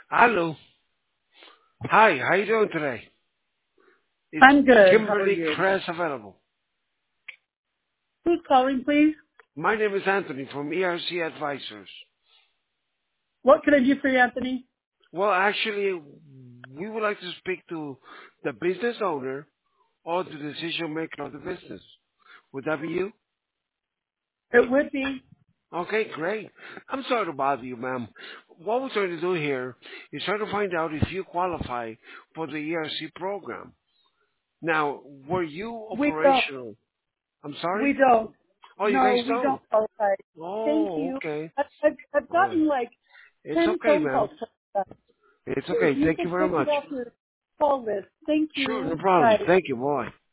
Hello. Hi, how you doing today? Is I'm good. How are Kimberly you? Kress available? Who's calling, please? My name is Anthony from ERC Advisors. What can I do for you, Anthony? Well, actually, we would like to speak to the business owner or the decision maker of the business. Would that be you? It would be. Okay, great. I'm sorry to bother you, ma'am. What we're trying to do here is try to find out if you qualify for the ERC program. Now, were you We don't. operational? I'm sorry? We don't. Oh, you guys No, we don't? don't qualify. Thank Oh, you. okay. I've All right. gotten like It's 10 okay, phone ma'am. calls. From that. It's If okay. you Thank you could very take it much. off your call list. Thank Sure, no you. problem. Bye. Thank you. Bye.